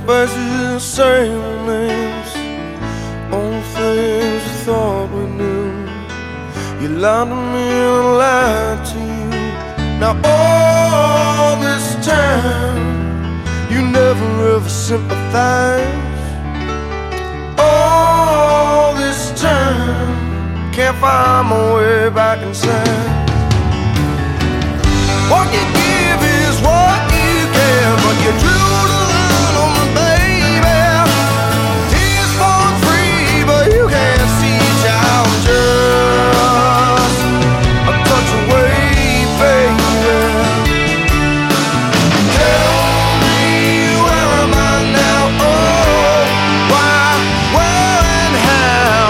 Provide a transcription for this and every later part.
faces, same names, all things we thought we knew. You lied to me and I lied to you. Now all this time, you never ever sympathize. All this time, can't find my way back inside. What you give is what you get, but you drew the line on me, baby. Tears for free, but you can't see I'm just a touch away, baby. Tell me, where am I now? Oh, why, where and how?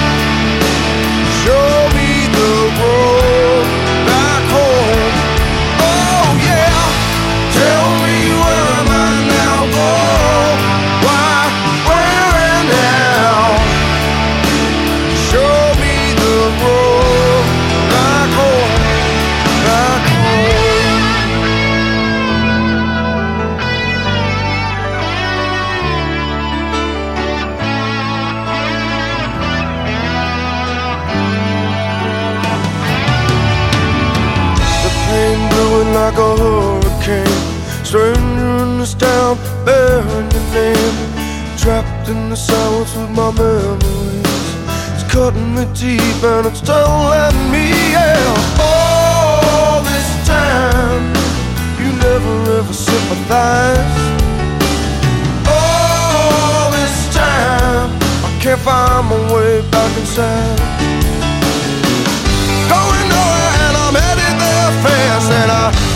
Show me the road back home. Oh yeah, tell me, where am I now? Oh, why, where and how? Show me the road back home, back home. The pain brewing like a hurricane, stranger in this town, bearing your name. Trapped in the silence with my memories, it's cutting me deep and it's telling me, yeah. All this time, you never ever sympathize. All this time, I can't find my way back inside. Going nowhere and I'm headed there fast, and I